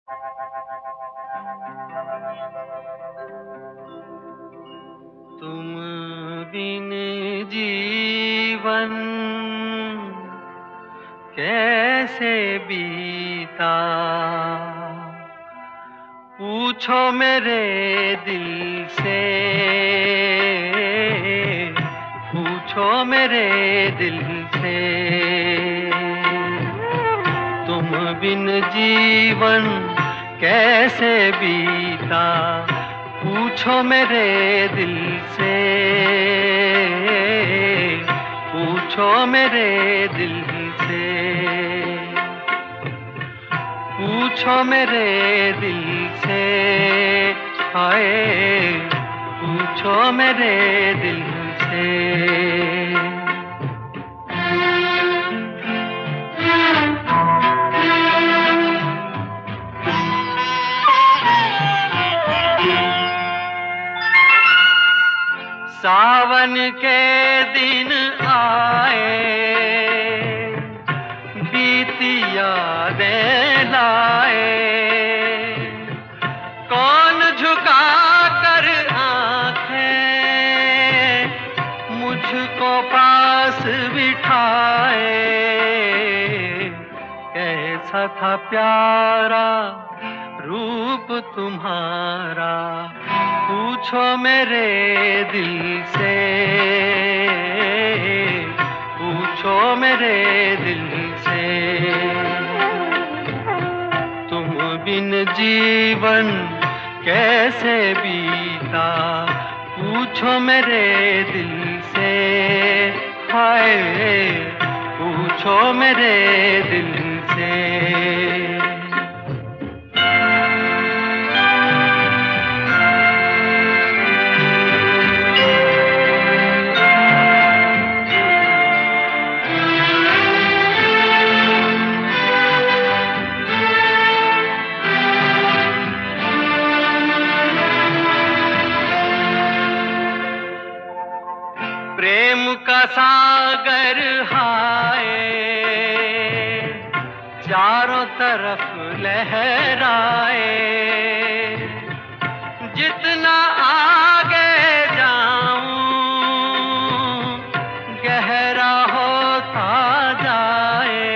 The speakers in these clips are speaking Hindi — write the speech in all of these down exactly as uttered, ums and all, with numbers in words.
तुम बिन जीवन कैसे बीता, पूछो मेरे दिल से, पूछो मेरे दिल से। तुम बिन जीवन कैसे बीता, पूछो मेरे दिल से, पूछो मेरे दिल से, पूछो मेरे दिल से। हाय पूछो मेरे दिल से। सावन के दिन आए, बीती यादें लाए, कौन झुका कर आंखें मुझको पास बिठाए। कैसा था प्यारा रूप तुम्हारा, पूछो मेरे दिल से, पूछो मेरे दिल से। तुम बिन जीवन कैसे बीता, पूछो मेरे दिल से। हाय पूछो मेरे दिल से। प्रेम का सागर हाय चारों तरफ लहराए, जितना आगे जाऊं गहरा होता जाए।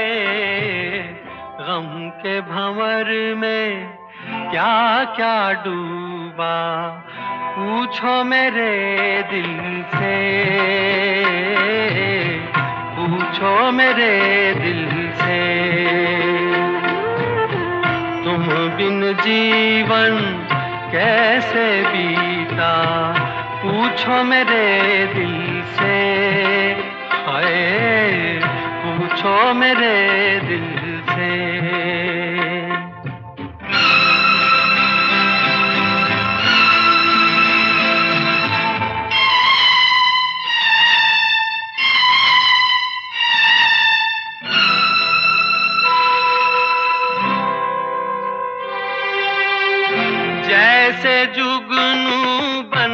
गम के भंवर में क्या क्या डूबा, पूछो मेरे दिल से, पूछो मेरे दिल से। तुम बिन जीवन कैसे बीता, पूछो मेरे दिल से। हाय पूछो मेरे दिल से। जैसे जुगनू बन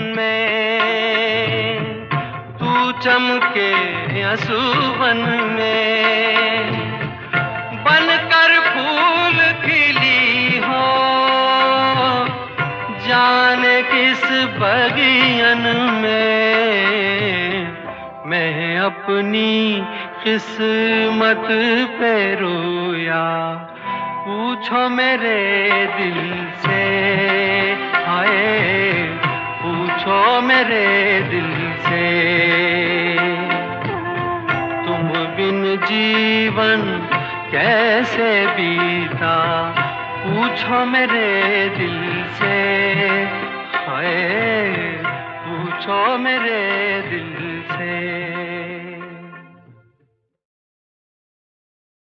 में तू चमके असुवन में, बनकर फूल खिली हो जाने किस बगियन में। मैं अपनी किस्मत पे रोया, पूछो मेरे दिल से। हाय पूछो मेरे दिल से। तुम बिन जीवन कैसे बीता, पूछो मेरे दिल से। हाय पूछो मेरे दिल से।